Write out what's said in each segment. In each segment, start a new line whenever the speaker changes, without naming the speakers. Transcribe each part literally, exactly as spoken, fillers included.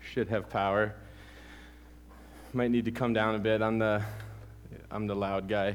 should have power. Might need to come down a bit. I'm the, I'm the loud guy.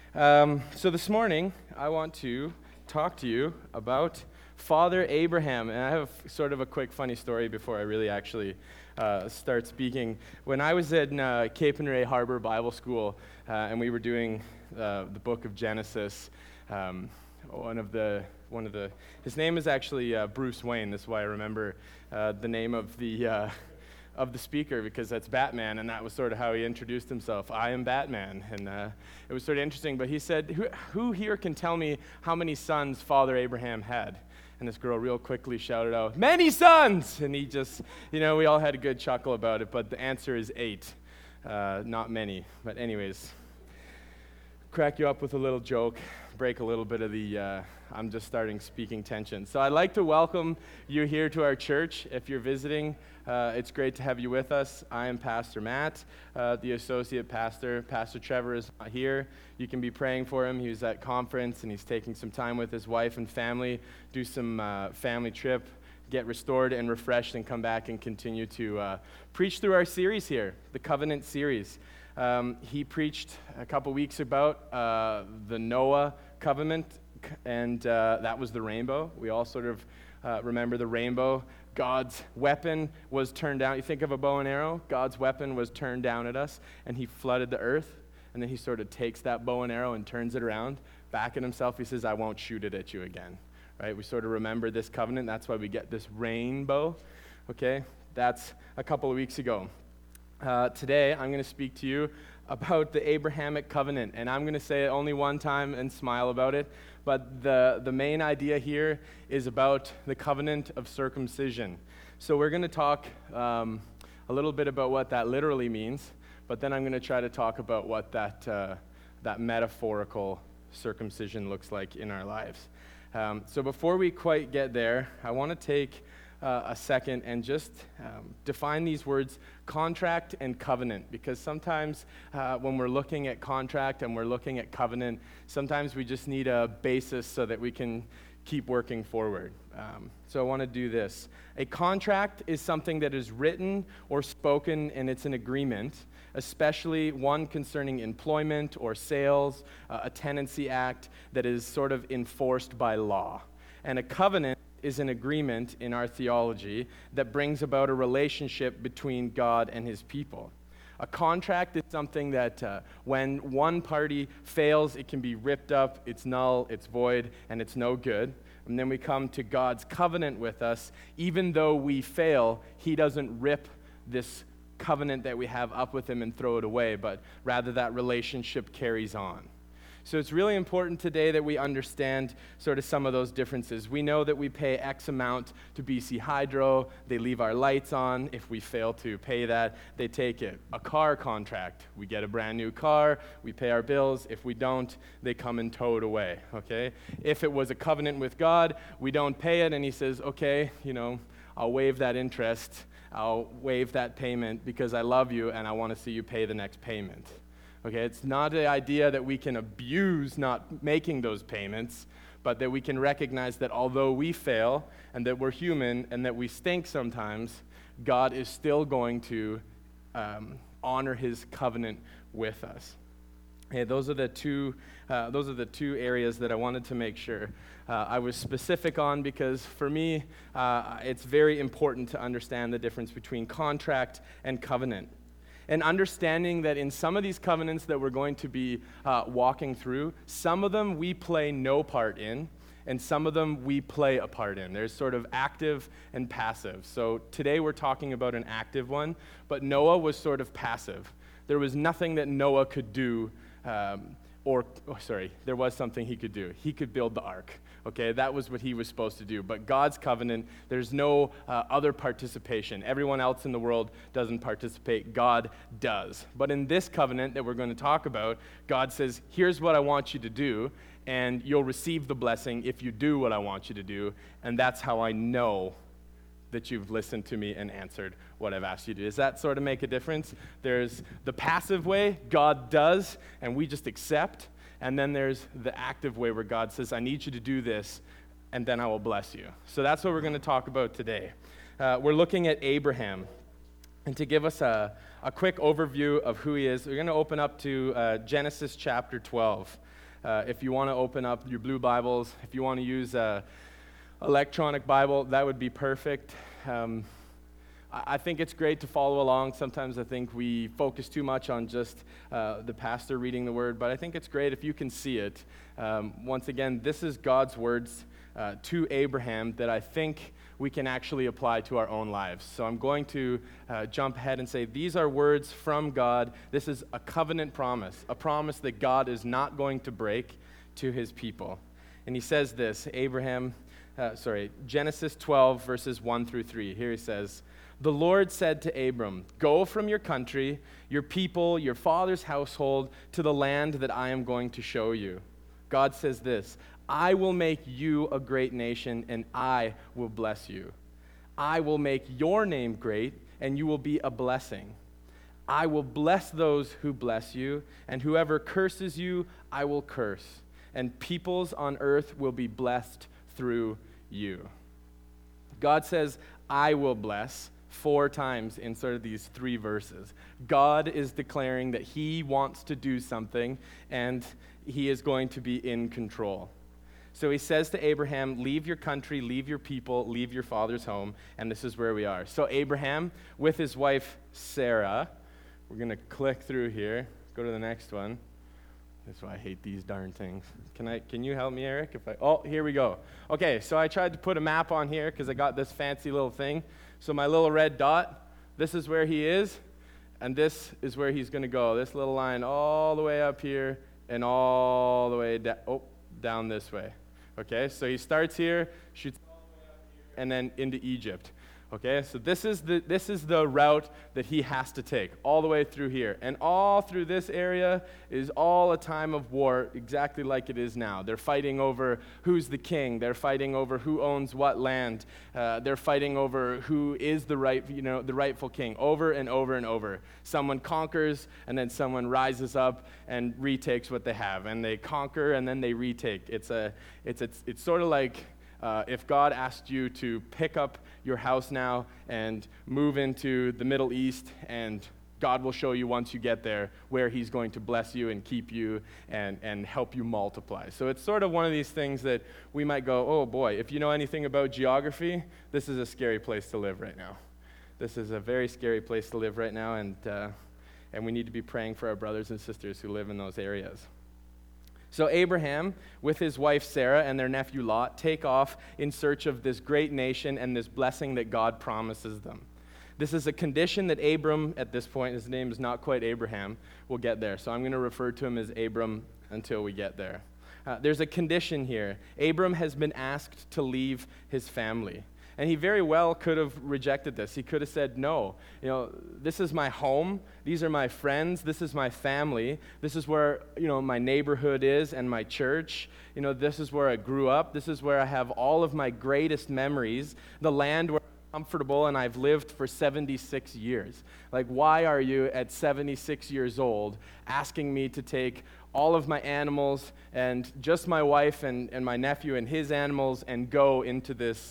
Um, so this morning, I want to talk to you about Father Abraham. And I have sort of a quick funny story before I really actually uh, start speaking. When I was in uh, Cape and Ray Harbor Bible School, uh, and we were doing uh, the book of Genesis, um, one of the one of the his name is actually uh, Bruce Wayne. That's why I remember uh, the name of the uh, of the speaker, because that's Batman, and that was sort of how he introduced himself. I am Batman, and uh, it was sort of interesting. But he said, who, who here can tell me how many sons Father Abraham had? And this girl real quickly shouted out, many sons! And he just, you know, we all had a good chuckle about it, but the answer is eight, uh, not many. But anyways, crack you up with a little joke, break a little bit of the, uh, I'm just starting speaking tension. So I'd like to welcome you here to our church. If you're visiting, uh, it's great to have you with us. I am Pastor Matt, uh, the associate pastor. Pastor Trevor is not here. You can be praying for him. He was at conference, and he's taking some time with his wife and family, do some uh, family trip, get restored and refreshed, and come back and continue to uh, preach through our series here, the Covenant series. Um, he preached a couple weeks about uh, the Noah covenant, and uh, that was the rainbow. We all sort of uh, remember the rainbow. God's weapon was turned down. You think of a bow and arrow? God's weapon was turned down at us, and he flooded the earth, and then he sort of takes that bow and arrow and turns it around back at himself. He says, I won't shoot it at you again. Right? We sort of remember this covenant. That's why we get this rainbow. Okay? That's a couple of weeks ago. Uh, today, I'm going to speak to you about the Abrahamic covenant, and I'm going to say it only one time and smile about it, but the, the main idea here is about the covenant of circumcision. So we're going to talk um, a little bit about what that literally means, but then I'm going to try to talk about what that, uh, that metaphorical circumcision looks like in our lives. Um, so before we quite get there, I want to take Uh, a second and just um, define these words, contract and covenant, because sometimes uh, when we're looking at contract and we're looking at covenant, sometimes we just need a basis so that we can keep working forward. Um, so I want to do this. A contract is something that is written or spoken, and it's an agreement, especially one concerning employment or sales, uh, a tenancy act that is sort of enforced by law. And a covenant is an agreement in our theology that brings about a relationship between God and his people. A contract is something that uh, when one party fails, it can be ripped up, it's null, it's void, and it's no good. And then we come to God's covenant with us. Even though we fail, he doesn't rip this covenant that we have up with him and throw it away, but rather that relationship carries on. So it's really important today that we understand sort of some of those differences. We know that we pay X amount to B C Hydro. They leave our lights on. If we fail to pay that, they take it. A car contract. We get a brand new car. We pay our bills. If we don't, they come and tow it away, okay? If it was a covenant with God, we don't pay it, and he says, okay, you know, I'll waive that interest. I'll waive that payment because I love you and I want to see you pay the next payment. Okay, it's not the idea that we can abuse not making those payments, but that we can recognize that although we fail and that we're human and that we stink sometimes, God is still going to um, honor his covenant with us. Okay, those are the two. Uh, those are the two areas that I wanted to make sure uh, I was specific on, because for me, uh, it's very important to understand the difference between contract and covenant. And understanding that in some of these covenants that we're going to be uh, walking through, some of them we play no part in, and some of them we play a part in. There's sort of active and passive. So today we're talking about an active one, but Noah was sort of passive. There was nothing that Noah could do, um, or, oh, sorry, there was something he could do. He could build the ark. Okay, that was what he was supposed to do. But God's covenant, there's no uh, other participation. Everyone else in the world doesn't participate. God does. But in this covenant that we're going to talk about, God says, here's what I want you to do, and you'll receive the blessing if you do what I want you to do. And that's how I know that you've listened to me and answered what I've asked you to do. Does that sort of make a difference? There's the passive way, God does, and we just accept. And then there's the active way where God says, I need you to do this, and then I will bless you. So that's what we're going to talk about today. Uh, we're looking at Abraham. And to give us a, a quick overview of who he is, we're going to open up to uh, Genesis chapter twelve. Uh, if you want to open up your blue Bibles, if you want to use a electronic Bible, that would be perfect. Um, I, I think it's great to follow along. Sometimes I think we focus too much on just uh, the pastor reading the word, but I think it's great if you can see it. Um, once again, this is God's words uh, to Abraham that I think we can actually apply to our own lives. So I'm going to uh, jump ahead and say these are words from God. This is a covenant promise, a promise that God is not going to break to his people. And he says this, Abraham, uh, sorry, Genesis twelve, verses one through three. Here he says, "The Lord said to Abram, 'Go from your country, your people, your father's household, to the land that I am going to show you.' God says this, 'I will make you a great nation, and I will bless you. I will make your name great, and you will be a blessing. I will bless those who bless you, and whoever curses you, I will curse. And peoples on earth will be blessed through you.'" God says, "I will bless," four times in sort of these three verses. God is declaring that he wants to do something, and he is going to be in control. So he says to Abraham, leave your country, leave your people, leave your father's home, and this is where we are. So Abraham, with his wife Sarah, we're going to click through here, go to the next one. That's why I hate these darn things. Can I? Can you help me, Eric? If I, oh, here we go. Okay, so I tried to put a map on here because I got this fancy little thing. So my little red dot, this is where he is, and this is where he's going to go. This little line all the way up here and all the way da- oh, down this way. Okay, so he starts here, shoots all the way up here, and then into Egypt. Okay, so this is the this is the route that he has to take, all the way through here. And all through this area is all a time of war, exactly like it is now. They're fighting over who's the king. They're fighting over who owns what land. Uh, they're fighting over who is the right, you know, the rightful king, over and over and over. Someone conquers, and then someone rises up and retakes what they have. And they conquer, and then they retake. It's a, it's it's it's sort of like Uh, if God asked you to pick up your house now and move into the Middle East, and God will show you once you get there where he's going to bless you and keep you and, and help you multiply. So it's sort of one of these things that we might go, oh boy, if you know anything about geography, this is a scary place to live right now. This is a very scary place to live right now, and uh, and we need to be praying for our brothers and sisters who live in those areas. So Abraham, with his wife Sarah and their nephew Lot, take off in search of this great nation and this blessing that God promises them. This is a condition that Abram, at this point, his name is not quite Abraham, will get there. So I'm going to refer to him as Abram until we get there. Uh, there's a condition here. Abram has been asked to leave his family. And he very well could have rejected this. He could have said, no, you know, this is my home. These are my friends. This is my family. This is where, you know, my neighborhood is and my church. You know, this is where I grew up. This is where I have all of my greatest memories. The land where I'm comfortable and I've lived for seventy-six years. Like, why are you at seventy-six years old asking me to take all of my animals and just my wife and, and my nephew and his animals and go into this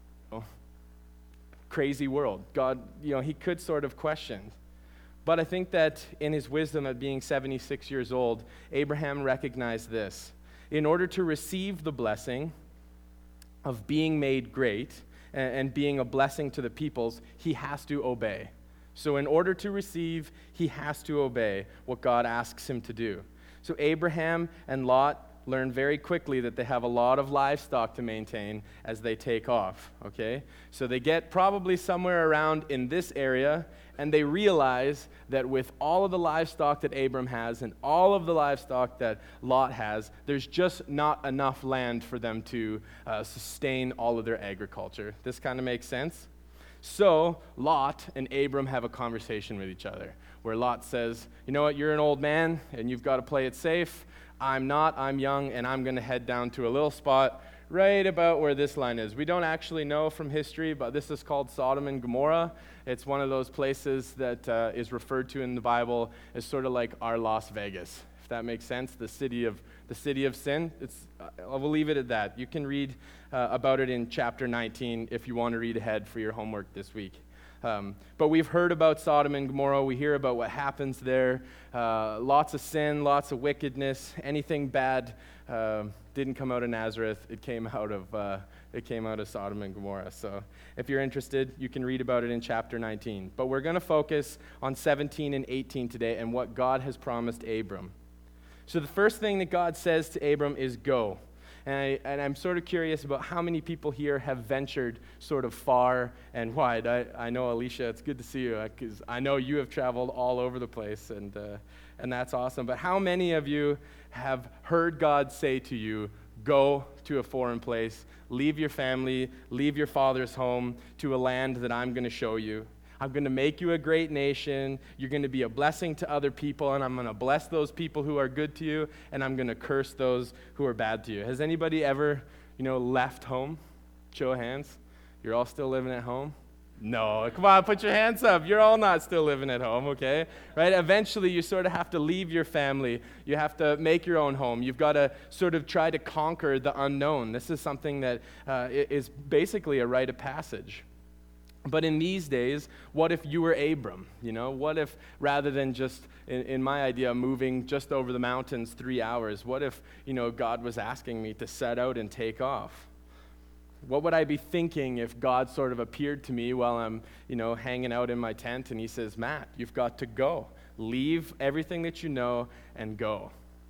crazy world? God, you know, he could sort of question. But I think that in his wisdom at being seventy-six years old, Abraham recognized this. In order to receive the blessing of being made great and, and being a blessing to the peoples, he has to obey. So in order to receive, he has to obey what God asks him to do. So Abraham and Lot learn very quickly that they have a lot of livestock to maintain as they take off, okay? So they get probably somewhere around in this area, and they realize that with all of the livestock that Abram has and all of the livestock that Lot has, there's just not enough land for them to uh, sustain all of their agriculture. This kind of makes sense? So Lot and Abram have a conversation with each other, where Lot says, you know what, you're an old man, and you've got to play it safe. I'm not, I'm young, and I'm going to head down to a little spot right about where this line is. We don't actually know from history, but this is called Sodom and Gomorrah. It's one of those places that uh, is referred to in the Bible as sort of like our Las Vegas, if that makes sense, the city of the city of sin. It's, uh, I will leave it at that. You can read uh, about it in chapter nineteen if you want to read ahead for your homework this week. Um, but we've heard about Sodom and Gomorrah. We hear about what happens there. Uh, lots of sin, lots of wickedness. Anything bad uh, didn't come out of Nazareth. It came out of uh, it came out of Sodom and Gomorrah. So if you're interested, you can read about it in chapter nineteen. But we're going to focus on seventeen and eighteen today and what God has promised Abram. So the first thing that God says to Abram is go. And, I, and I'm sort of curious about how many people here have ventured sort of far and wide. I, I know, Alicia, it's good to see you, because I know you have traveled all over the place, and, uh, and that's awesome. But how many of you have heard God say to you, go to a foreign place, leave your family, leave your father's home to a land that I'm going to show you? I'm going to make you a great nation. You're going to be a blessing to other people, and I'm going to bless those people who are good to you, and I'm going to curse those who are bad to you. Has anybody ever, you know, left home? Show of hands. You're all still living at home? No. Come on, put your hands up. You're all not still living at home, okay? Right? Eventually, you sort of have to leave your family. You have to make your own home. You've got to sort of try to conquer the unknown. This is something that uh, is basically a rite of passage. But in these days, what if you were Abram? You know, what if rather than just, in, in my idea, moving just over the mountains three hours, what if, you know, God was asking me to set out and take off? What would I be thinking if God sort of appeared to me while I'm, you know, hanging out in my tent and he says, Matt, you've got to go. Leave everything that you know and go.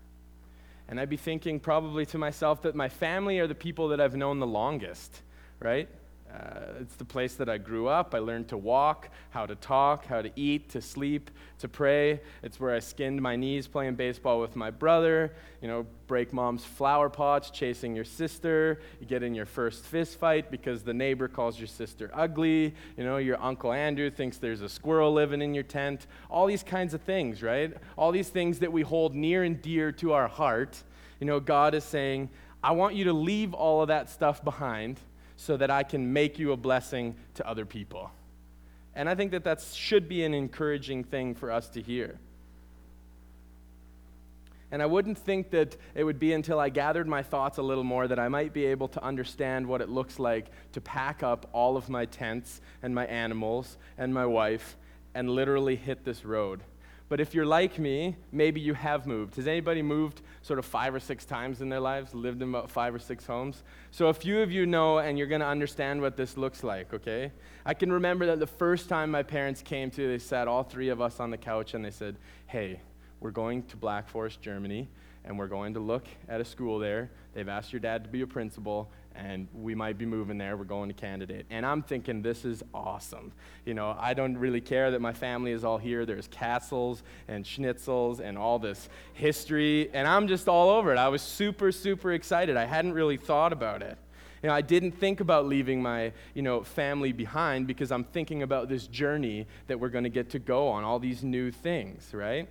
And I'd be thinking probably to myself that my family are the people that I've known the longest, right? Uh, it's the place that I grew up. I learned to walk, how to talk, how to eat, to sleep, to pray. It's where I skinned my knees playing baseball with my brother, you know, break mom's flower pots, chasing your sister. You get in your first fist fight because the neighbor calls your sister ugly. You know, your Uncle Andrew thinks there's a squirrel living in your tent. All these kinds of things, right? All these things that we hold near and dear to our heart. You know, God is saying, I want you to leave all of that stuff behind so that I can make you a blessing to other people. And I think that that should be an encouraging thing for us to hear. And I wouldn't think that it would be until I gathered my thoughts a little more that I might be able to understand what it looks like to pack up all of my tents and my animals and my wife and literally hit this road. But if you're like me, maybe you have moved. Has anybody moved sort of five or six times in their lives, lived in about five or six homes? So a few of you know, and you're going to understand what this looks like, okay? I can remember that the first time my parents came to, they sat all three of us on the couch and they said, hey, we're going to Black Forest, Germany, and we're going to look at a school there. They've asked your dad to be a principal, and we might be moving there. We're going to candidate. And I'm thinking, this is awesome. You know, I don't really care that my family is all here. There's castles and schnitzels and all this history, and I'm just all over it. I was super, super excited. I hadn't really thought about it. You know, I didn't think about leaving my, you know, family behind because I'm thinking about this journey that we're going to get to go on, all these new things, right?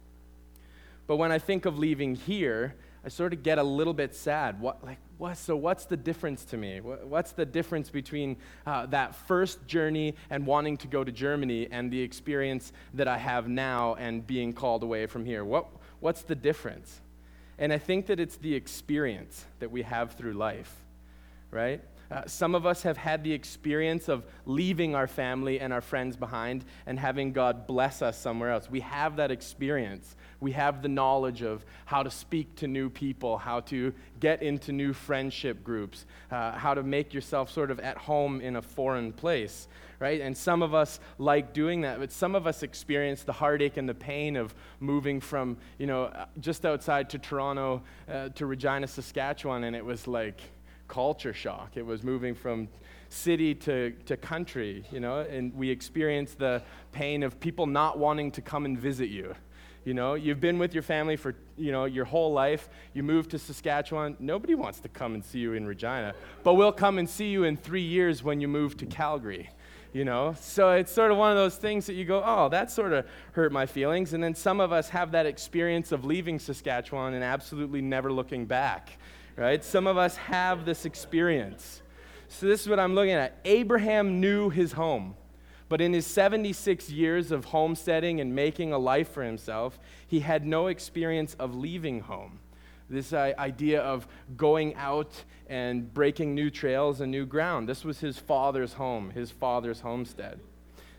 But when I think of leaving here, I sort of get a little bit sad. What, like, what? So what's the difference to me? What, what's the difference between uh, that first journey and wanting to go to Germany and the experience that I have now and being called away from here? What, what's the difference? And I think that it's the experience that we have through life, right? Uh, some of us have had the experience of leaving our family and our friends behind and having God bless us somewhere else. We have that experience. We have the knowledge of how to speak to new people, how to get into new friendship groups, uh, how to make yourself sort of at home in a foreign place, right? And some of us like doing that, but some of us experience the heartache and the pain of moving from, you know, just outside to Toronto uh, to Regina, Saskatchewan, and it was like culture shock. It was moving from city to, to country, you know, and we experienced the pain of people not wanting to come and visit you. You know, you've been with your family for, you know, your whole life. You move to Saskatchewan. Nobody wants to come and see you in Regina, but we'll come and see you in three years when you move to Calgary. You know, so it's sort of one of those things that you go, oh, that sort of hurt my feelings. And then some of us have that experience of leaving Saskatchewan and absolutely never looking back, right? Some of us have this experience. So this is what I'm looking at. Abraham knew his home, but in his seventy-six years of homesteading and making a life for himself, he had no experience of leaving home. This uh, idea of going out and breaking new trails and new ground. This was his father's home, his father's homestead.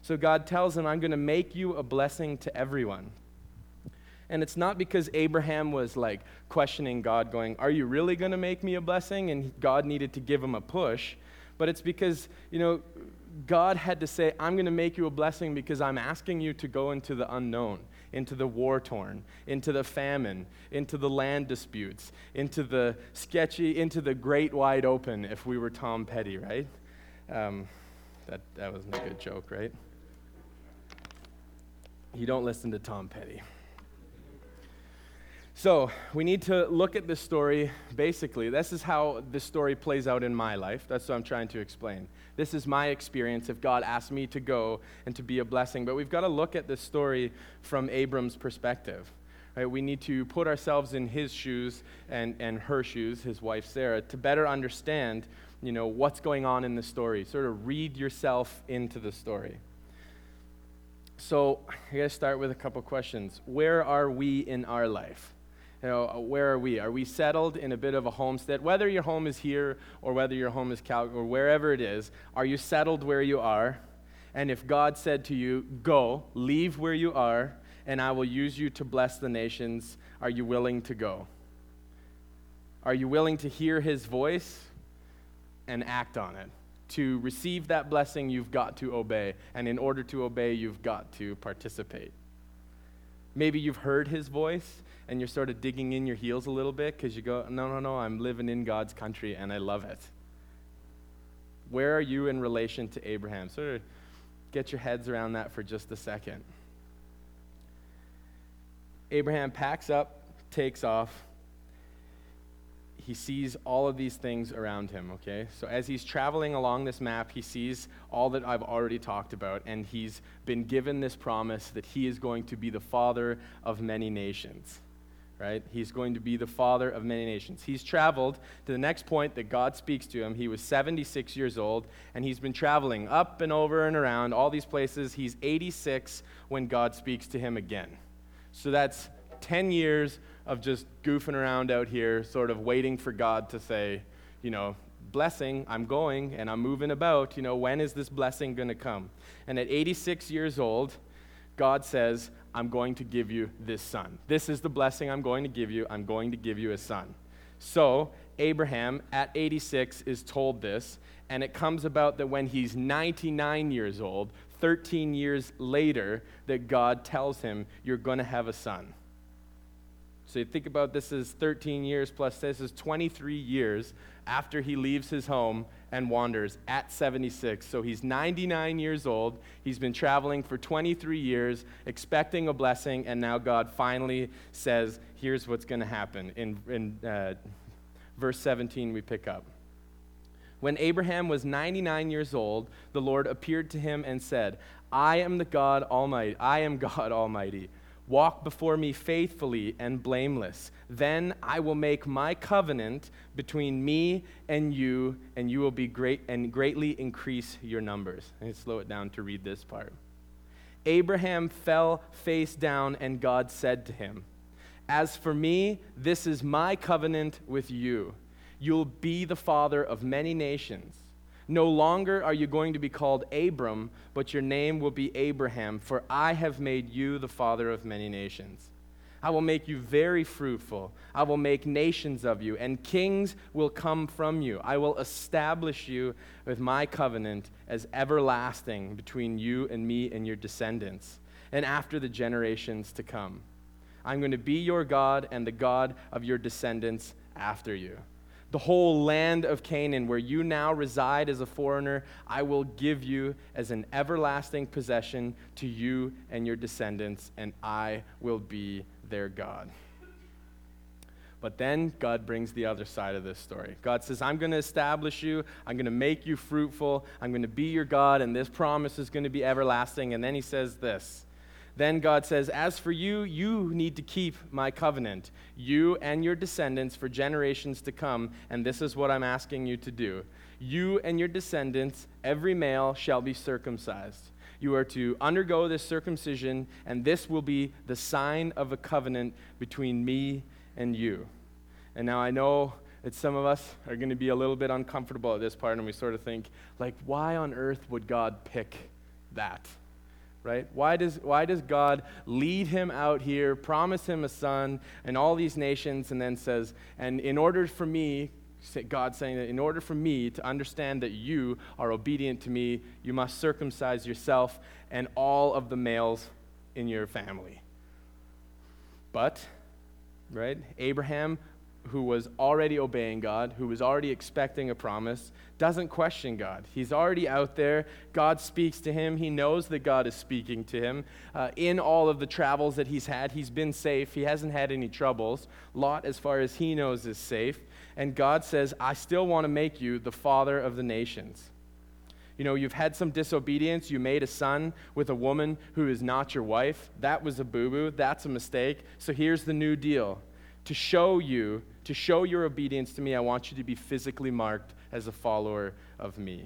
So God tells him, I'm going to make you a blessing to everyone. And it's not because Abraham was like questioning God, going, are you really going to make me a blessing? And God needed to give him a push. But it's because, you know, God had to say, I'm going to make you a blessing because I'm asking you to go into the unknown, into the war-torn, into the famine, into the land disputes, into the sketchy, into the great wide open, if we were Tom Petty, right? Um, that, that wasn't a good joke, right? You don't listen to Tom Petty. So we need to look at this story, basically. This is how this story plays out in my life. That's what I'm trying to explain. This is my experience if God asked me to go and to be a blessing. But we've got to look at this story from Abram's perspective. Right? We need to put ourselves in his shoes and, and her shoes, his wife Sarah, to better understand, you know, what's going on in the story. Sort of read yourself into the story. So I got to start with a couple questions. Where are we in our life? You know, where are we? Are we settled in a bit of a homestead? Whether your home is here or whether your home is Calgary or wherever it is, are you settled where you are? And if God said to you, go, leave where you are, and I will use you to bless the nations, are you willing to go? Are you willing to hear his voice and act on it? To receive that blessing, you've got to obey. And in order to obey, you've got to participate. Maybe you've heard his voice, and you're sort of digging in your heels a little bit because you go, no, no, no, I'm living in God's country and I love it. Where are you in relation to Abraham? Sort of get your heads around that for just a second. Abraham packs up, takes off. He sees all of these things around him, okay? So as he's traveling along this map, he sees all that I've already talked about, and he's been given this promise that he is going to be the father of many nations. Right? He's going to be the father of many nations. He's traveled to the next point that God speaks to him. He was seventy-six years old, and he's been traveling up and over and around all these places. He's eighty-six when God speaks to him again. So that's ten years of just goofing around out here, sort of waiting for God to say, you know, blessing, I'm going, and I'm moving about. You know, when is this blessing going to come? And at eighty-six years old, God says, I'm going to give you this son. This is the blessing I'm going to give you. I'm going to give you a son. So Abraham, at eighty-six, is told this, and it comes about that when he's ninety-nine years old, thirteen years later, that God tells him, you're going to have a son. So you think about this as thirteen years plus this is twenty-three years after he leaves his home and wanders at seventy-six. So he's ninety-nine years old. He's been traveling for twenty-three years, expecting a blessing, and now God finally says, here's what's going to happen. In, in uh, verse seventeen, we pick up. When Abraham was ninety-nine years old, the Lord appeared to him and said, I am the God Almighty. I am God Almighty. Walk before me faithfully and blameless. Then I will make my covenant between me and you, and you will be great and greatly increase your numbers. I need to slow it down to read this part. Abraham fell face down, and God said to him, as for me, this is my covenant with you. You'll be the father of many nations. No longer are you going to be called Abram, but your name will be Abraham, for I have made you the father of many nations. I will make you very fruitful. I will make nations of you, and kings will come from you. I will establish you with my covenant as everlasting between you and me and your descendants, and after the generations to come. I'm going to be your God and the God of your descendants after you. The whole land of Canaan, where you now reside as a foreigner, I will give you as an everlasting possession to you and your descendants, and I will be their God. But then God brings the other side of this story. God says, I'm going to establish you. I'm going to make you fruitful. I'm going to be your God, and this promise is going to be everlasting. And then he says this. Then God says, as for you, you need to keep my covenant, you and your descendants for generations to come, and this is what I'm asking you to do. You and your descendants, every male, shall be circumcised. You are to undergo this circumcision, and this will be the sign of a covenant between me and you. And now I know that some of us are going to be a little bit uncomfortable at this part, and we sort of think, like, why on earth would God pick that? right? Why does, why does God lead him out here, promise him a son and all these nations, and then says, and in order for me, God saying that in order for me to understand that you are obedient to me, you must circumcise yourself and all of the males in your family. But, right, Abraham, who was already obeying God, who was already expecting a promise, doesn't question God. He's already out there. God speaks to him. He knows that God is speaking to him. Uh, in all of the travels that he's had, he's been safe. He hasn't had any troubles. Lot, as far as he knows, is safe. And God says, I still want to make you the father of the nations. You know, you've had some disobedience. You made a son with a woman who is not your wife. That was a boo-boo. That's a mistake. So here's the new deal. To show you, to show your obedience to me, I want you to be physically marked as a follower of me.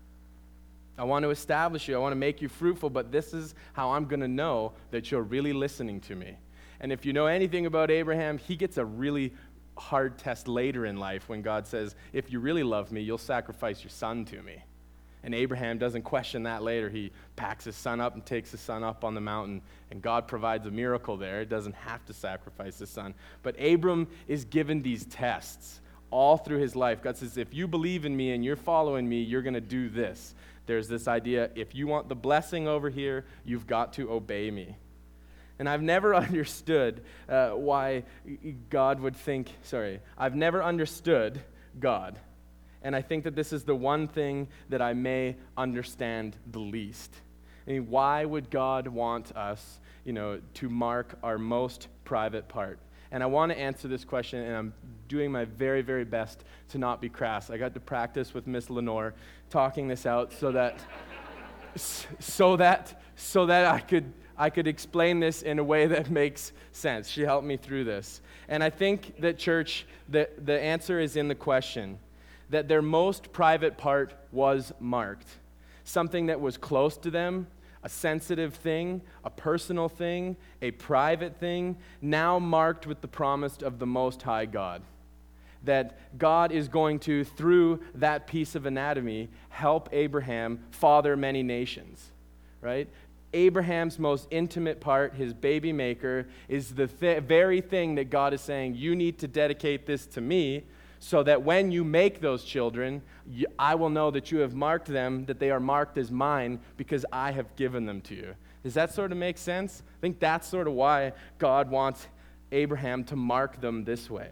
I want to establish you. I want to make you fruitful, but this is how I'm going to know that you're really listening to me. And if you know anything about Abraham, he gets a really hard test later in life when God says, if you really love me, you'll sacrifice your son to me. And Abraham doesn't question that later. He packs his son up and takes his son up on the mountain, and God provides a miracle there. It doesn't have to sacrifice his son. But Abram is given these tests all through his life. God says, if you believe in me and you're following me, you're going to do this. There's this idea, if you want the blessing over here, you've got to obey me. And I've never understood uh, why God would think, sorry, I've never understood God. And I think that this is the one thing that I may understand the least. I mean, why would God want us, you know, to mark our most private part? And I want to answer this question, and I'm doing my very, very best to not be crass. I got to practice with Miss Lenore talking this out so that, so that, so that I could, I could explain this in a way that makes sense. She helped me through this. And I think that, church, the, the answer is in the question, that their most private part was marked. Something that was close to them, a sensitive thing, a personal thing, a private thing, now marked with the promise of the Most High God. That God is going to, through that piece of anatomy, help Abraham father many nations, right? Abraham's most intimate part, his baby maker, is the th- very thing that God is saying, you need to dedicate this to me, so that when you make those children, you, I will know that you have marked them, that they are marked as mine, because I have given them to you. Does that sort of make sense? I think that's sort of why God wants Abraham to mark them this way.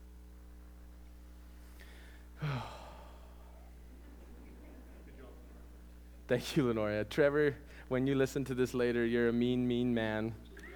Thank you, Lenore. Trevor, when you listen to this later, you're a mean, mean man.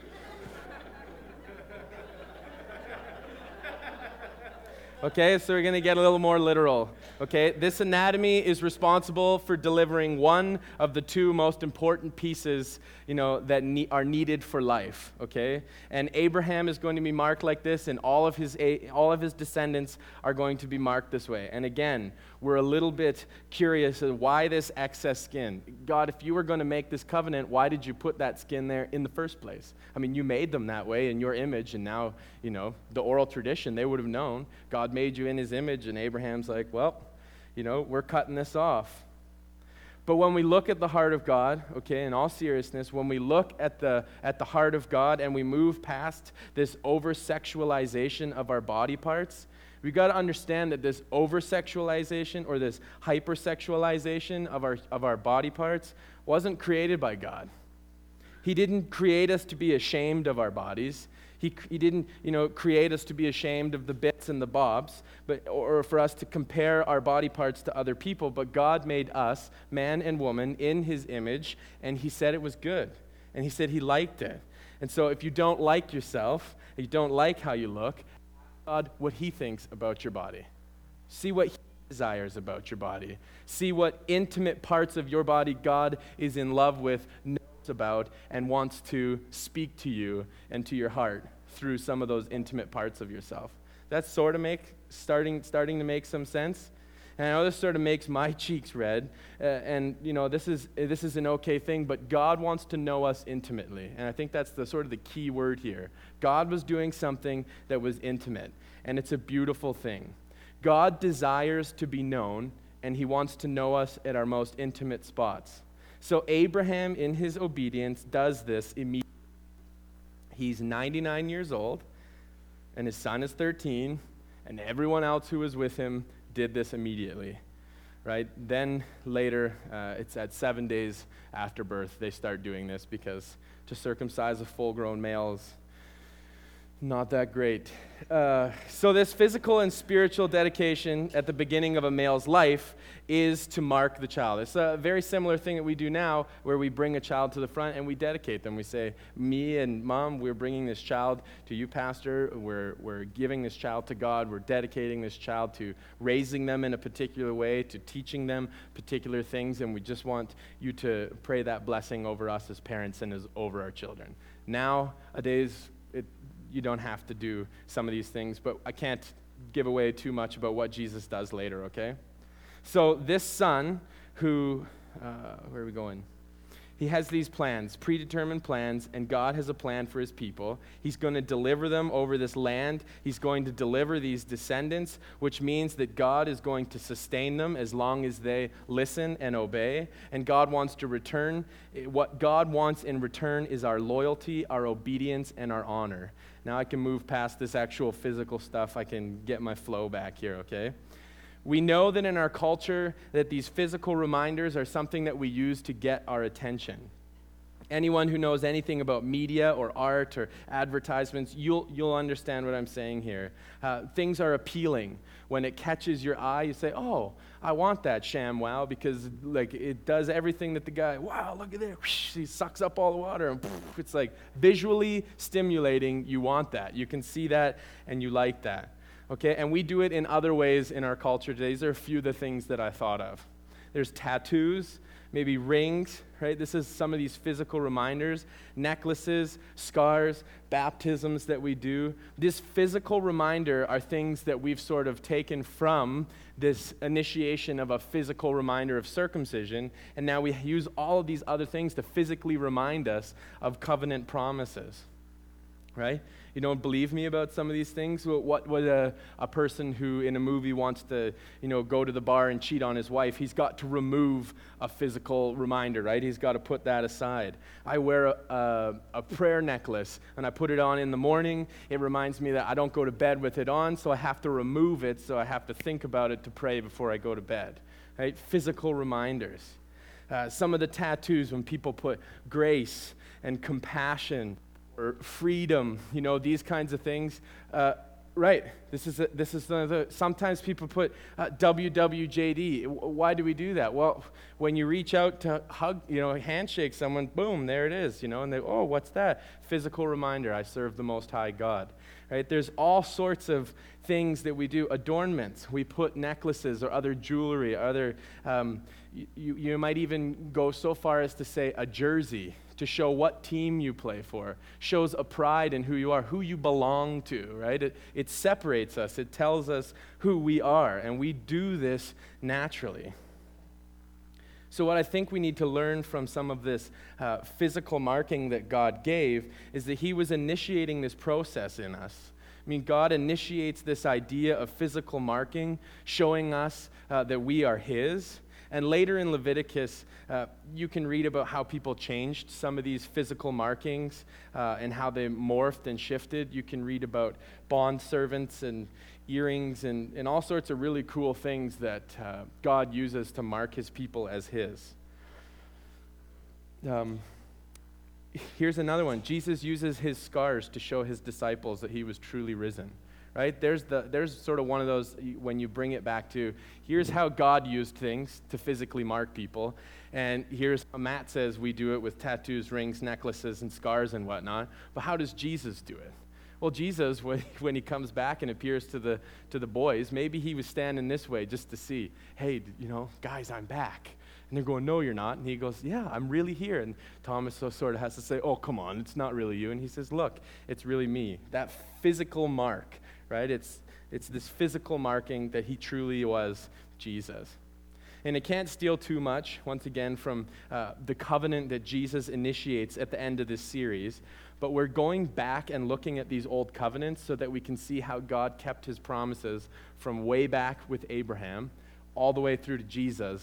Okay, so we're going to get a little more literal. Okay, this anatomy is responsible for delivering one of the two most important pieces, you know, that ne- are needed for life. Okay, and Abraham is going to be marked like this, and all of his a- all of his descendants are going to be marked this way. And again, we're a little bit curious of why this excess skin. God, if you were going to make this covenant, why did you put that skin there in the first place? I mean, you made them that way in your image, and now, you know, the oral tradition, they would have known. God made you in his image, and Abraham's like, well, you know, we're cutting this off. But when we look at the heart of God, okay, in all seriousness, when we look at the at the heart of God and we move past this over-sexualization of our body parts, we got to understand that this over-sexualization or this hypersexualization of our of our body parts wasn't created by God. He didn't create us to be ashamed of our bodies. He, he didn't, you know, create us to be ashamed of the bits and the bobs, but or for us to compare our body parts to other people. But God made us, man and woman, in his image, and he said it was good. And he said he liked it. And so if you don't like yourself, if you don't like how you look, ask God what he thinks about your body. See what he desires about your body. See what intimate parts of your body God is in love with, knows about, and wants to speak to you and to your heart through some of those intimate parts of yourself. That's sort of make starting starting to make some sense. And I know this sort of makes my cheeks red, uh, and you know this is this is an okay thing, but God wants to know us intimately, and I think that's the sort of the key word here. God was doing something that was intimate, and it's a beautiful thing. God desires to be known, and he wants to know us at our most intimate spots. So Abraham, in his obedience, does this immediately. He's ninety-nine years old, and his son is thirteen, and everyone else who was with him did this immediately, right? Then later, uh, it's at seven days after birth, they start doing this, because to circumcise a full-grown male is not that great. Uh, so this physical and spiritual dedication at the beginning of a male's life is to mark the child. It's a very similar thing that we do now, where we bring a child to the front and we dedicate them. We say, me and mom, we're bringing this child to you, pastor. We're, we're giving this child to God. We're dedicating this child to raising them in a particular way, to teaching them particular things, and we just want you to pray that blessing over us as parents and as over our children. Nowadays, it you don't have to do some of these things, but I can't give away too much about what Jesus does later, okay? So this son who, uh, where are we going? He has these plans, predetermined plans, and God has a plan for his people. He's going to deliver them over this land. He's going to deliver these descendants, which means that God is going to sustain them as long as they listen and obey. And God wants to return. What God wants in return is our loyalty, our obedience, and our honor. Now I can move past this actual physical stuff. I can get my flow back here, okay? We know that in our culture that these physical reminders are something that we use to get our attention. Anyone who knows anything about media or art or advertisements, you'll you'll understand what I'm saying here. Uh, things are appealing. When it catches your eye, you say, oh, I want that ShamWow, because like it does everything that the guy, wow, look at that. He sucks up all the water. And it's like visually stimulating. You want that. You can see that and you like that. Okay, and we do it in other ways in our culture today. These are a few of the things that I thought of. There's tattoos, maybe rings, right? This is some of these physical reminders, necklaces, scars, baptisms that we do. This physical reminder are things that we've sort of taken from this initiation of a physical reminder of circumcision, and now we use all of these other things to physically remind us of covenant promises, right? You don't believe me about some of these things? What would a, a person who in a movie wants to, you know, go to the bar and cheat on his wife, he's got to remove a physical reminder, right? He's got to put that aside. I wear a, a, a prayer necklace, and I put it on in the morning. It reminds me that I don't go to bed with it on, so I have to remove it, so I have to think about it to pray before I go to bed, right? Physical reminders. Uh, some of the tattoos, when people put grace and compassion or freedom, you know, these kinds of things. Uh, right, this is a, this is the, sometimes people put uh, W W J D. Why do we do that? Well, when you reach out to hug, you know, handshake someone, boom, there it is, you know, and they, oh, what's that? Physical reminder, I serve the Most High God. Right? There's all sorts of things that we do, adornments. We put necklaces or other jewelry, other, um, you, you might even go so far as to say a jersey, to show what team you play for. Shows a pride in who you are, who you belong to, right? It, it separates us. It tells us who we are, and we do this naturally. So what I think we need to learn from some of this uh, physical marking that God gave is that he was initiating this process in us. I mean, God initiates this idea of physical marking, showing us uh, that we are his. And later in Leviticus, uh, you can read about how people changed some of these physical markings uh, and how they morphed and shifted. You can read about bond servants and earrings and, and all sorts of really cool things that uh, God uses to mark his people as his. Um, here's another one. Jesus uses his scars to show his disciples that he was truly risen. Right? There's the there's sort of one of those when you bring it back to, here's how God used things to physically mark people, and here's how Matt says we do it with tattoos, rings, necklaces, and scars and whatnot. But how does Jesus do it? Well, Jesus, when, when he comes back and appears to the to the boys, maybe he was standing this way just to see, hey, you know, guys, I'm back. And they're going, no, you're not. And he goes, yeah, I'm really here. And Thomas so sort of has to say, oh, come on, it's not really you. And he says, look, it's really me. That physical mark. Right? It's it's this physical marking that he truly was Jesus. And it can't steal too much, once again, from uh, the covenant that Jesus initiates at the end of this series. But we're going back and looking at these old covenants so that we can see how God kept his promises from way back with Abraham all the way through to Jesus,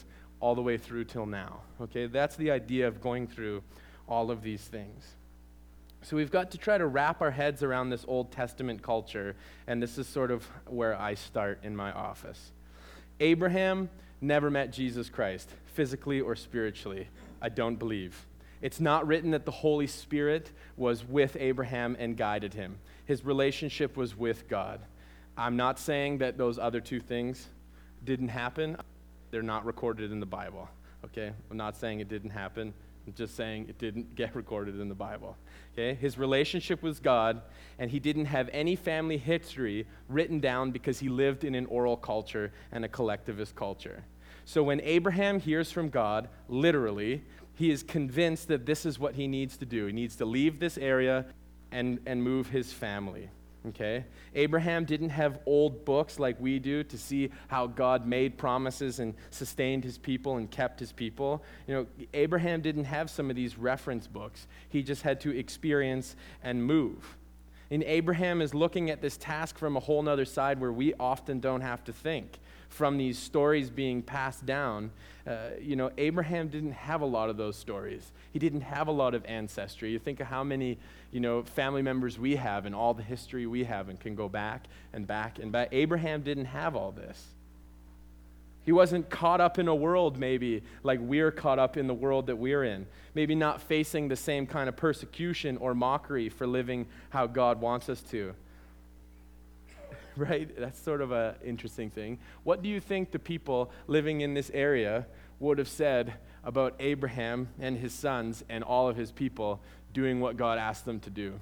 all the way through till now. Okay, that's the idea of going through all of these things. So we've got to try to wrap our heads around this Old Testament culture, and this is sort of where I start in my office. Abraham never met Jesus Christ, physically or spiritually. I don't believe. It's not written that the Holy Spirit was with Abraham and guided him. His relationship was with God. I'm not saying that those other two things didn't happen. They're not recorded in the Bible, okay? I'm not saying it didn't happen. I'm just saying it didn't get recorded in the Bible, okay? His relationship with God, and he didn't have any family history written down because he lived in an oral culture and a collectivist culture. So when Abraham hears from God, literally, he is convinced that this is what he needs to do. He needs to leave this area and, and move his family. Okay? Abraham didn't have old books like we do to see how God made promises and sustained his people and kept his people. You know, Abraham didn't have some of these reference books. He just had to experience and move. And Abraham is looking at this task from a whole nother side where we often don't have to think. From these stories being passed down, uh, you know, Abraham didn't have a lot of those stories. He didn't have a lot of ancestry. You think of how many, you know, family members we have and all the history we have and can go back and back and back. Abraham didn't have all this. He wasn't caught up in a world maybe like we're caught up in the world that we're in. Maybe not facing the same kind of persecution or mockery for living how God wants us to. Right? That's sort of an interesting thing. What do you think the people living in this area would have said about Abraham and his sons and all of his people doing what God asked them to do?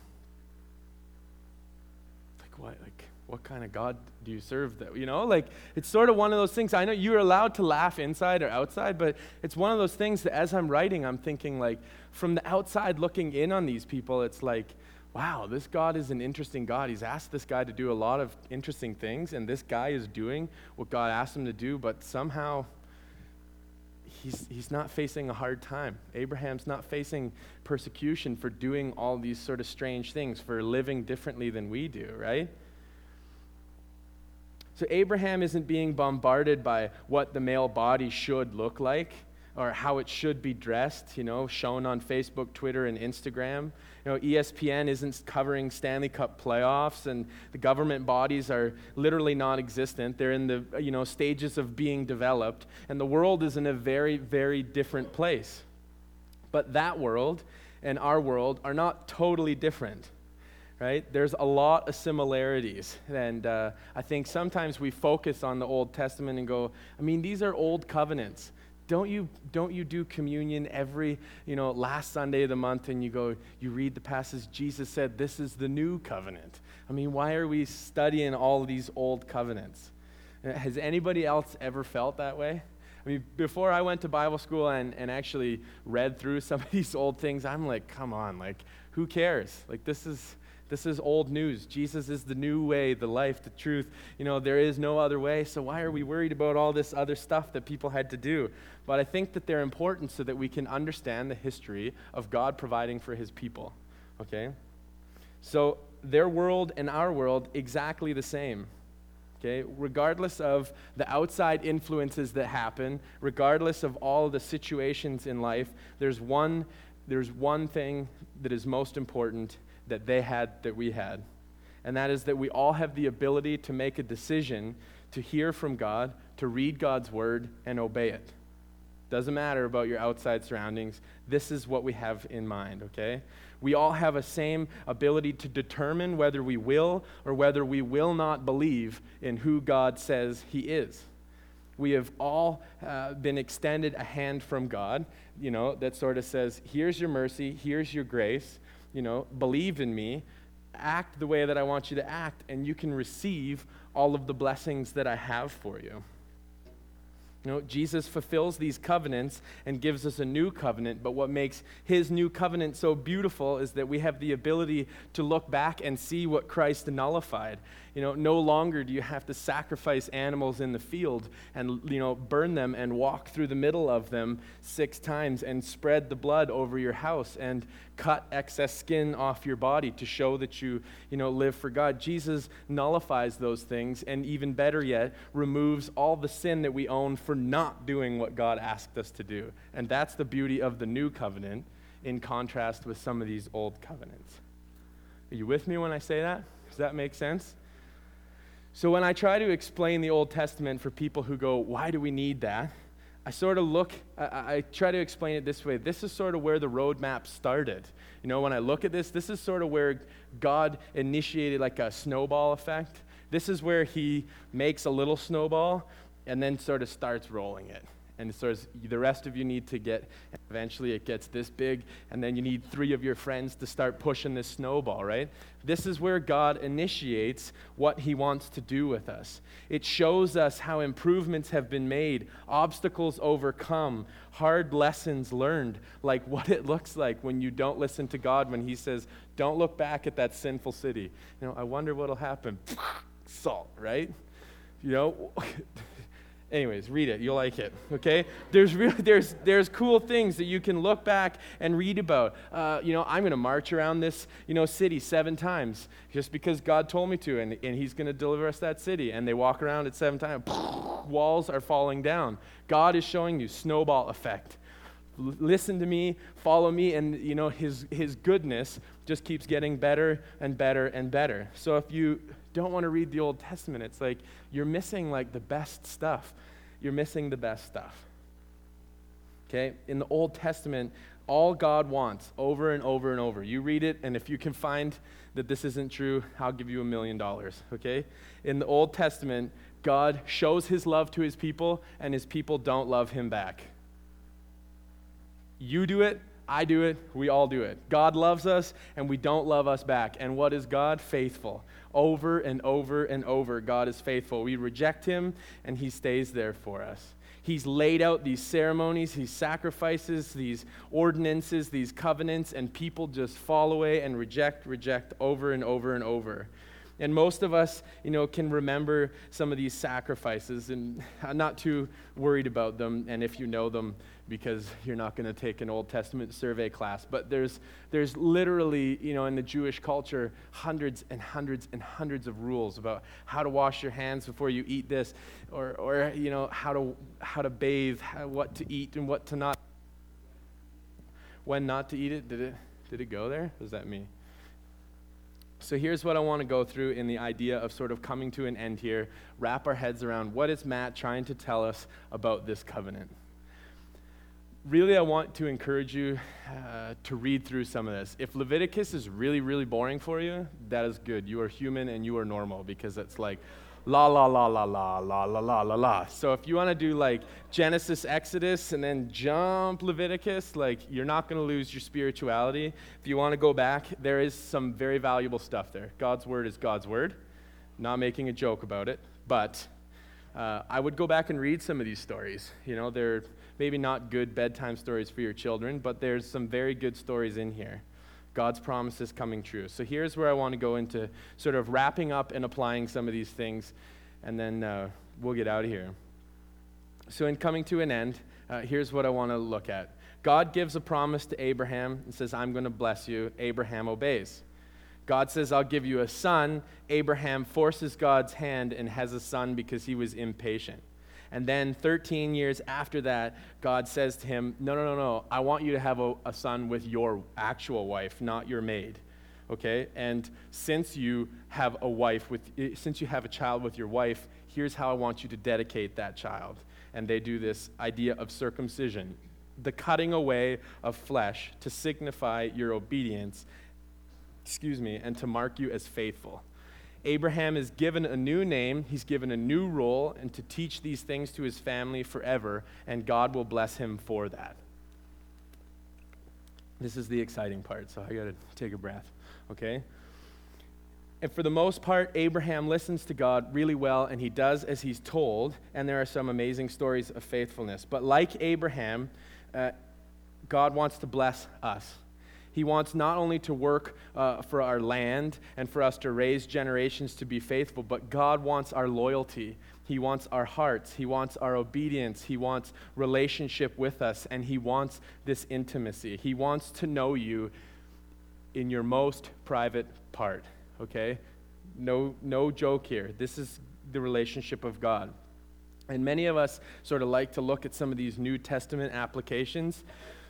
Like what? Like what kind of God do you serve? That you know, like it's sort of one of those things. I know you're allowed to laugh inside or outside, but it's one of those things that as I'm writing, I'm thinking like from the outside looking in on these people, it's like, wow, this God is an interesting God. He's asked this guy to do a lot of interesting things, and this guy is doing what God asked him to do, but somehow he's he's not facing a hard time. Abraham's not facing persecution for doing all these sort of strange things, for living differently than we do, right? So Abraham isn't being bombarded by what the male body should look like, or how it should be dressed, you know, shown on Facebook, Twitter, and Instagram. You know, E S P N isn't covering Stanley Cup playoffs, and the government bodies are literally non-existent. They're in the, you know, stages of being developed, and the world is in a very, very different place. But that world and our world are not totally different, right? There's a lot of similarities, and uh, I think sometimes we focus on the Old Testament and go, I mean, these are old covenants. Don't you don't you do communion every, you know, last Sunday of the month and you go, you read the passage, Jesus said, this is the new covenant. I mean, why are we studying all of these old covenants? Has anybody else ever felt that way? I mean, before I went to Bible school and, and actually read through some of these old things, I'm like, come on, like, who cares? Like, this is... This is old news. Jesus is the new way, the life, the truth. You know, there is no other way, so why are we worried about all this other stuff that people had to do? But I think that they're important so that we can understand the history of God providing for his people, okay? So their world and our world, exactly the same, okay? Regardless of the outside influences that happen, regardless of all the situations in life, there's one, there's one thing that is most important that they had that we had. And that is that we all have the ability to make a decision to hear from God, to read God's word, and obey it. Doesn't matter about your outside surroundings. This is what we have in mind, okay? We all have a same ability to determine whether we will or whether we will not believe in who God says he is. We have all uh, been extended a hand from God, you know, that sort of says, here's your mercy, here's your grace. You know, believe in me, act the way that I want you to act, and you can receive all of the blessings that I have for you. You know, Jesus fulfills these covenants and gives us a new covenant, but what makes his new covenant so beautiful is that we have the ability to look back and see what Christ nullified. You know, no longer do you have to sacrifice animals in the field and, you know, burn them and walk through the middle of them six times and spread the blood over your house and cut excess skin off your body to show that you, you know, live for God. Jesus nullifies those things and even better yet, removes all the sin that we own for not doing what God asked us to do. And that's the beauty of the new covenant in contrast with some of these old covenants. Are you with me when I say that? Does that make sense? So when I try to explain the Old Testament for people who go, why do we need that? I sort of look, I, I try to explain it this way. This is sort of where the roadmap started. You know, when I look at this, this is sort of where God initiated like a snowball effect. This is where he makes a little snowball and then sort of starts rolling it. And sort of, the rest of you need to get, eventually it gets this big, and then you need three of your friends to start pushing this snowball, right? This is where God initiates what he wants to do with us. It shows us how improvements have been made, obstacles overcome, hard lessons learned, like what it looks like when you don't listen to God when he says, don't look back at that sinful city. You know, I wonder what'll happen. Salt, right? You know, anyways, read it. You'll like it, okay? There's really, there's there's cool things that you can look back and read about. Uh, you know, I'm going to march around this, you know, city seven times just because God told me to, and, and he's going to deliver us that city. And they walk around it seven times. Walls are falling down. God is showing you snowball effect. L- listen to me, follow me, and, you know, his his goodness just keeps getting better and better and better. So if you don't want to read the Old Testament, it's like you're missing like the best stuff. You're missing the best stuff. Okay? In the Old Testament, all God wants over and over and over. You read it, and if you can find that this isn't true, I'll give you a million dollars. Okay? In the Old Testament, God shows his love to his people, and his people don't love him back. You do it, I do it, we all do it. God loves us, and we don't love us back. And what is God? Faithful. Over and over and over, God is faithful. We reject him, and he stays there for us. He's laid out these ceremonies, these sacrifices, these ordinances, these covenants, and people just fall away and reject, reject over and over and over. And most of us, you know, can remember some of these sacrifices, and I'm not too worried about them, and if you know them, because you're not going to take an Old Testament survey class. But there's there's literally, you know, in the Jewish culture, hundreds and hundreds and hundreds of rules about how to wash your hands before you eat this, or, or you know, how to how to bathe, how, what to eat and what to not, when not to eat it. Did it did it go there? Was that me? So here's what I want to go through in the idea of sort of coming to an end here, wrap our heads around what is Matt trying to tell us about this covenant. Really, I want to encourage you uh, to read through some of this. If Leviticus is really, really boring for you, that is good. You are human and you are normal, because it's like la, la, la, la, la, la, la, la, la, la. So if you want to do like Genesis, Exodus, and then jump Leviticus, like you're not going to lose your spirituality. If you want to go back, there is some very valuable stuff there. God's word is God's word. Not making a joke about it, but uh, I would go back and read some of these stories. You know, they're maybe not good bedtime stories for your children, but there's some very good stories in here. God's promises coming true. So here's where I want to go into sort of wrapping up and applying some of these things, and then uh, we'll get out of here. So in coming to an end, uh, here's what I want to look at. God gives a promise to Abraham and says, I'm going to bless you. Abraham obeys. God says, I'll give you a son. Abraham forces God's hand and has a son because he was impatient. And then thirteen years after that, God says to him, no, no, no, no, I want you to have a, a son with your actual wife, not your maid, okay? And since you have a wife with, since you have a child with your wife, here's how I want you to dedicate that child. And they do this idea of circumcision, the cutting away of flesh to signify your obedience, excuse me, and to mark you as faithful. Abraham is given a new name, he's given a new role, and to teach these things to his family forever, and God will bless him for that. This is the exciting part, so I gotta take a breath, okay? And for the most part, Abraham listens to God really well, and he does as he's told, and there are some amazing stories of faithfulness. But like Abraham, uh, God wants to bless us. He wants not only to work uh, for our land and for us to raise generations to be faithful, but God wants our loyalty. He wants our hearts. He wants our obedience. He wants relationship with us, and he wants this intimacy. He wants to know you in your most private part, okay? No, no joke here. This is the relationship of God. And many of us sort of like to look at some of these New Testament applications,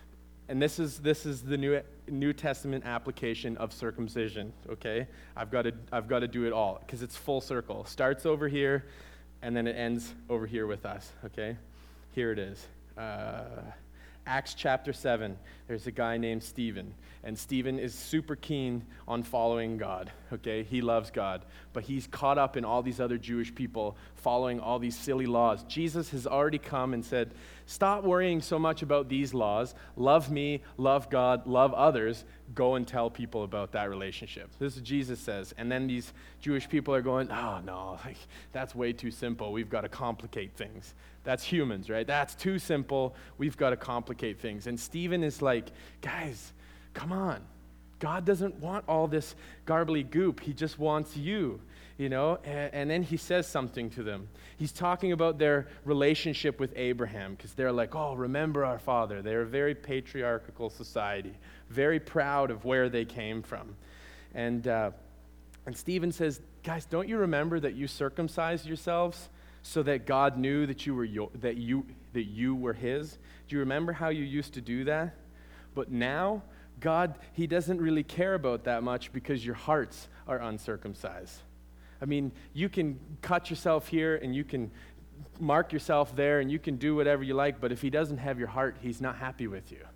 and this is this is the New New Testament application of circumcision. Okay, I've got to I've got to do it all because it's full circle. Starts over here, and then it ends over here with us. Okay, here it is. Uh, Acts chapter seven. There's a guy named Stephen, and Stephen is super keen on following God. Okay, he loves God, but he's caught up in all these other Jewish people following all these silly laws. Jesus has already come and said, stop worrying so much about these laws. Love me, love God, love others. Go and tell people about that relationship. This is what Jesus says. And then these Jewish people are going, oh no, like, that's way too simple. We've got to complicate things. That's humans, right? That's too simple. We've got to complicate things. And Stephen is like, guys, come on. God doesn't want all this garbly goop. He just wants you, you know? And, and then he says something to them. He's talking about their relationship with Abraham, because they're like, oh, remember our father. They're a very patriarchal society, very proud of where they came from. And, uh, and Stephen says, guys, don't you remember that you circumcised yourselves so that God knew that you were your, that you that you were his? Do you remember how you used to do that? But now, God, he doesn't really care about that much because your hearts are uncircumcised. I mean, you can cut yourself here and you can mark yourself there and you can do whatever you like, but if he doesn't have your heart, he's not happy with you.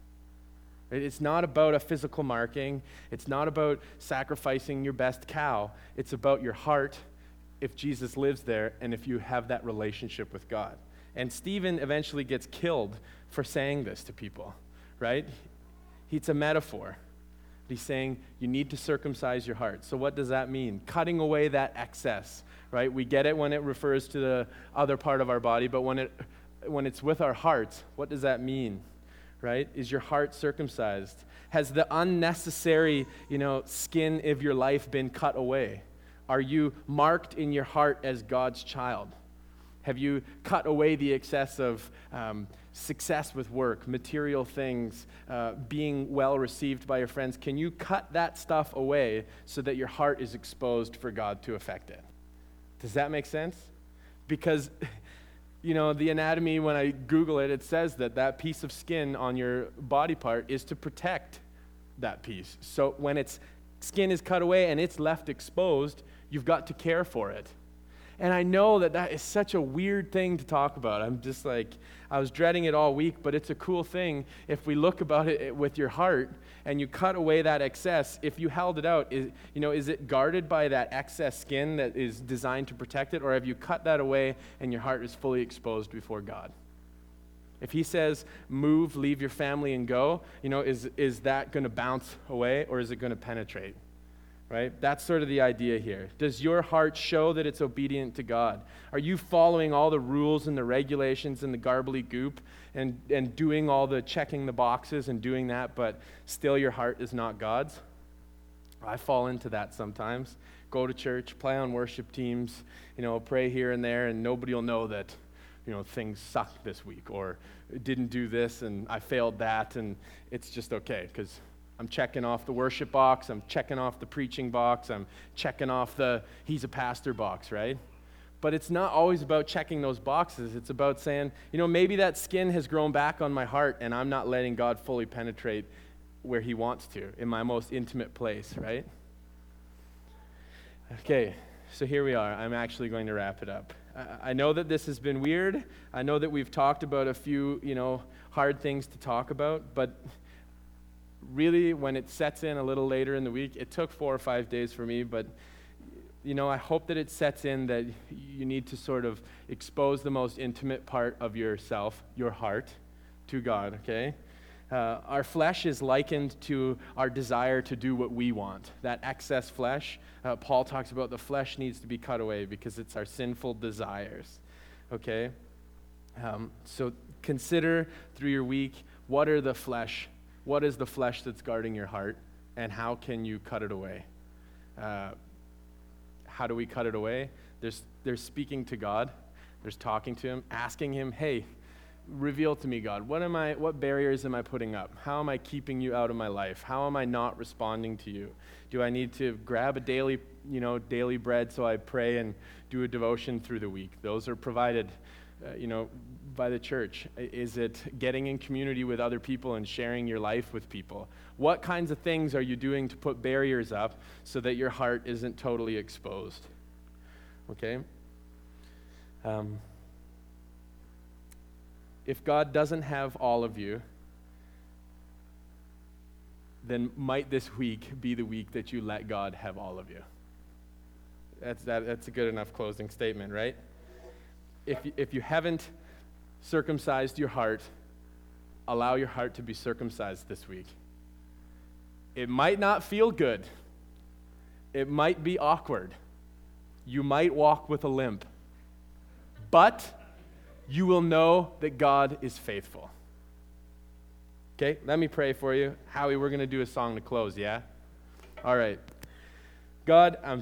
It's not about a physical marking. It's not about sacrificing your best cow. It's about your heart, if Jesus lives there and if you have that relationship with God. And Stephen eventually gets killed for saying this to people, right? It's a metaphor. He's saying you need to circumcise your heart. So what does that mean? Cutting away that excess, right? We get it when it refers to the other part of our body, but when it when it's with our hearts, what does that mean? Right? Is your heart circumcised? Has the unnecessary, you know, skin of your life been cut away? Are you marked in your heart as God's child? Have you cut away the excess of um, success with work, material things, uh, being well received by your friends? Can you cut that stuff away so that your heart is exposed for God to affect it? Does that make sense? Because, you know, the anatomy, when I Google it, it says that that piece of skin on your body part is to protect that piece. So when its skin is cut away and it's left exposed, you've got to care for it. And I know that that is such a weird thing to talk about. I'm just like, I was dreading it all week, but it's a cool thing if we look about it with your heart and you cut away that excess. If you held it out, is, you know, is it guarded by that excess skin that is designed to protect it, or have you cut that away and your heart is fully exposed before God? If he says, move, leave your family and go, you know, is, is that going to bounce away or is it going to penetrate? Right? That's sort of the idea here. Does your heart show that it's obedient to God? Are you following all the rules and the regulations and the garbly goop and, and doing all the checking the boxes and doing that, but still your heart is not God's? I fall into that sometimes. Go to church, play on worship teams, you know, pray here and there, and nobody will know that, you know, things sucked this week or didn't do this and I failed that, and it's just okay because I'm checking off the worship box, I'm checking off the preaching box, I'm checking off the he's a pastor box, right? But it's not always about checking those boxes. It's about saying, you know, maybe that skin has grown back on my heart and I'm not letting God fully penetrate where he wants to, in my most intimate place, right? Okay, so here we are. I'm actually going to wrap it up. I know that this has been weird. I know that we've talked about a few, you know, hard things to talk about, but really, when it sets in a little later in the week, it took four or five days for me, but, you know, I hope that it sets in that you need to sort of expose the most intimate part of yourself, your heart, to God, okay? Uh, our flesh is likened to our desire to do what we want. That excess flesh, uh, Paul talks about the flesh needs to be cut away because it's our sinful desires, okay? Um, so consider through your week, what are the flesh What is the flesh that's guarding your heart, and how can you cut it away? Uh, how do we cut it away? There's, there's speaking to God. There's talking to him, asking him, hey, reveal to me, God, what am I? What barriers am I putting up? How am I keeping you out of my life? How am I not responding to you? Do I need to grab a daily, you know, daily bread so I pray and do a devotion through the week? Those are provided uh, you know, by the church? Is it getting in community with other people and sharing your life with people? What kinds of things are you doing to put barriers up so that your heart isn't totally exposed? Okay? Um, if God doesn't have all of you, then might this week be the week that you let God have all of you? That's that, that's a good enough closing statement, right? If you, if you haven't circumcised your heart, allow your heart to be circumcised this week. It might not feel good. It might be awkward. You might walk with a limp. But you will know that God is faithful. Okay, let me pray for you. Howie, we're going to do a song to close, yeah? All right. God, I'm